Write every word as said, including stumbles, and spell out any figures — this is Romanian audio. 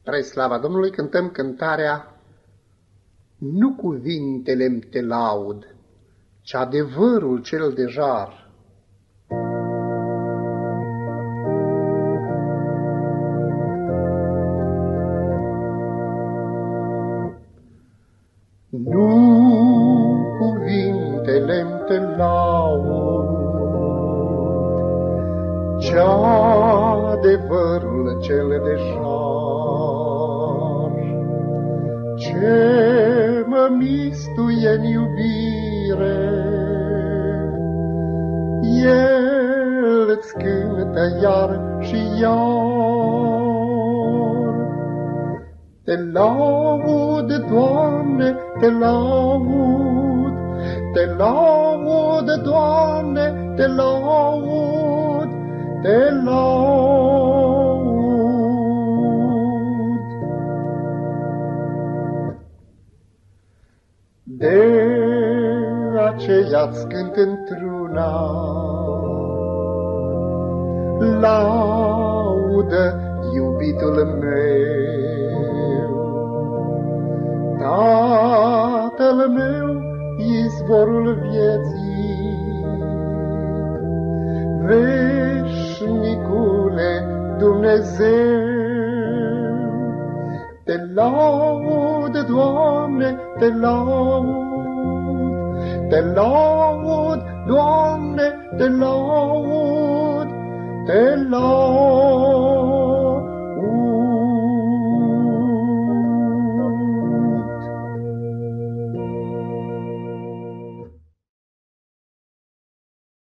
Spre slava Domnului cântăm cântarea Nu cuvintele-mi te laud, ci adevărul cel de jar. Nu cuvintele-mi te laud, ci adevărul cel de jar, ce mă mistuie în iubire, El-ți cântă iar și iar. Te laud, Doamne, te laud, te laud, Doamne, te laud, te laud. De aceea-ți cânt într-una laudă, iubitul meu, Tatăl meu, izvorul vieții, veșnicule Dumnezeu. Te laud, Doamne, te laud, te laud, Doamne, te laud, te laud.